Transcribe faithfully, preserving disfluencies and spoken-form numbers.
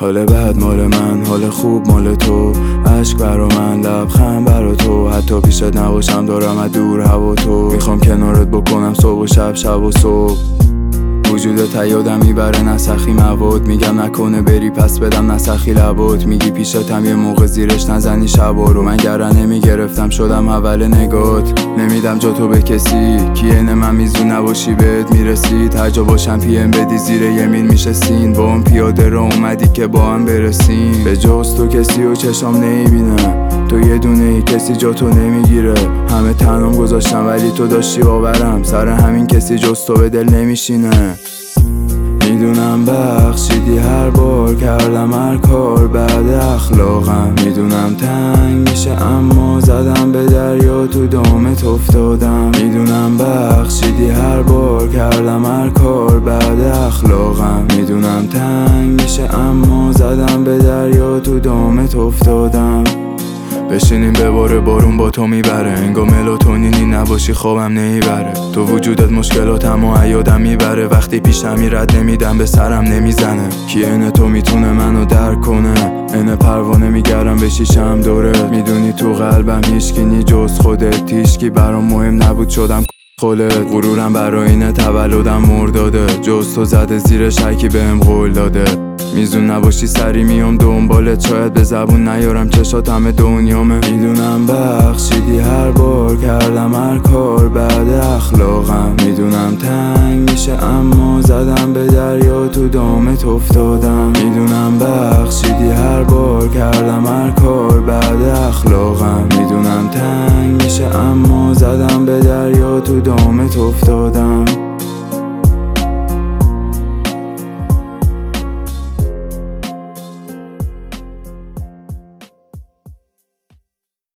حال بد مال من، حال خوب مال تو. عشق برا من، لبخند برا تو. حتی پیشت نباشم دارم از دور هوا تو. میخوام کنارت بکنم صبح و شب، شب و صبح. وجودت یادم میبره نسخی مواد. میگم نکنه بری پس بدم نسخی لبات. میگی پیشتم یه موقع زیرش نزنی شبا رو. من گرن نمیگرفتم شدم اول نگات. نمیدم جا تو به کسی که اینه من میزون نباشی بهت میرسید. هر جا باشم پی ام بدی زیر یمین میشستین. با اون پیاده را اومدی که با هم برسیم. به جز تو کسی و چشام نمیبینه. تو یه دونه ای کسی جا تو نمیگیره. همه تنم گذاشتم ولی تو داشتی باورم. سر همین کسی جز تو به دل نمیشینه. میدونم بخشیدی هر بار کردم هر کار بعد اخلاقم. میدونم تنگ میشه اما زدم به دریا تو دامت افتادم. میدونم بخشیدی هر بار کردم هر کار بعد اخلاقم. میدونم تنگ میشه اما زدم به دریا تو دامت افتادم. بشینیم بباره بارون با تو میبره. انگار ملاتونینی نباشی خوابم نمیبره. تو وجودت مشکلاتم و عیادم میبره. وقتی پیشم میرد نمیدم به سرم نمیزنه. کی اینه تو میتونه منو درک کنه. اینه پروانه میگردم به شیشم دوره. میدونی تو قلبم هیچکی نی جز خودت. هیچکی برام مهم نبود شدم خلت. غرورم برای اینه تولدم مرداده. جز تو زده زیرش هرکی بهم قول داده. میزون نباشی سری میام دنبالت. شاید به زبون نیارم چشات همه دنیامه. میدونم بخشیدی هر بار کردم هر کار بعد اخلاقم. میدونم تنگ میشه اما زدم به دریا تو دامت افتادم. میدونم بخشیدی هر بار کردم هر کار بعد اخلاقم. میدونم تنگ میشه اما زدم به دریا تو دامت افتادم.